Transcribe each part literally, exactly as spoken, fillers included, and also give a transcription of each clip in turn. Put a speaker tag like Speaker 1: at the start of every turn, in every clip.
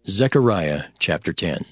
Speaker 1: Zechariah chapter ten.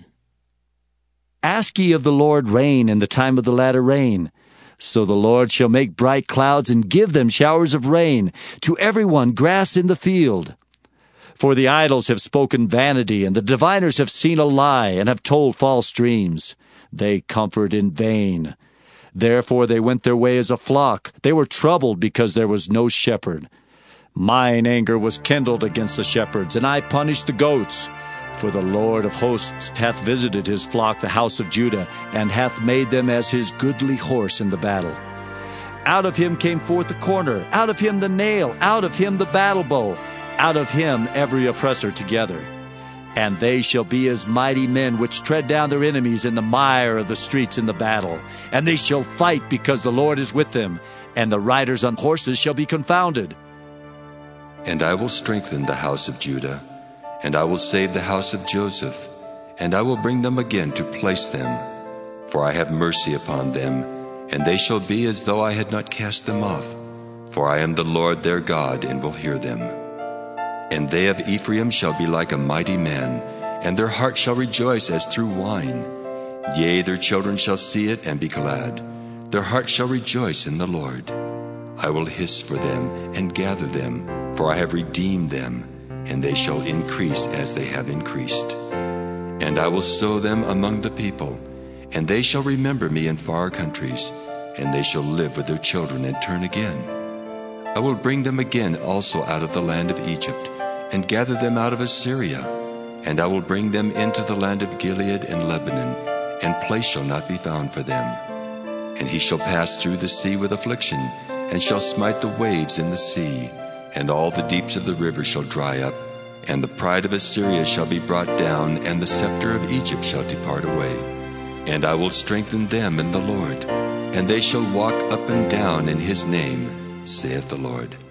Speaker 2: Ask ye of the Lord rain in the time of the latter rain. So the Lord shall make bright clouds and give them showers of rain, to every one grass in the field. For the idols have spoken vanity, and the diviners have seen a lie, and have told false dreams. They comfort in vain. Therefore they went their way as a flock. They were troubled because there was no shepherd. Mine anger was kindled against the shepherds, and I punished the goats. For the Lord of hosts hath visited his flock, the house of Judah, and hath made them as his goodly horse in the battle. Out of him came forth the corner, out of him the nail, out of him the battle bow, out of him every oppressor together. And they shall be as mighty men which tread down their enemies in the mire of the streets in the battle. And they shall fight because the Lord is with them, and the riders on horses shall be confounded.
Speaker 3: And I will strengthen the house of Judah, and I will save the house of Joseph, and I will bring them again to place them. For I have mercy upon them, and they shall be as though I had not cast them off. For I am the Lord their God, and will hear them. And they of Ephraim shall be like a mighty man, and their heart shall rejoice as through wine. Yea, their children shall see it and be glad. Their heart shall rejoice in the Lord. I will hiss for them and gather them, for I have redeemed them, and they shall increase as they have increased. And I will sow them among the people, and they shall remember me in far countries, and they shall live with their children and turn again. I will bring them again also out of the land of Egypt, and gather them out of Assyria. And I will bring them into the land of Gilead and Lebanon, and place shall not be found for them. And he shall pass through the sea with affliction, and shall smite the waves in the sea, and all the deeps of the river shall dry up, and the pride of Assyria shall be brought down, and the scepter of Egypt shall depart away. And I will strengthen them in the Lord, and they shall walk up and down in his name, saith the Lord.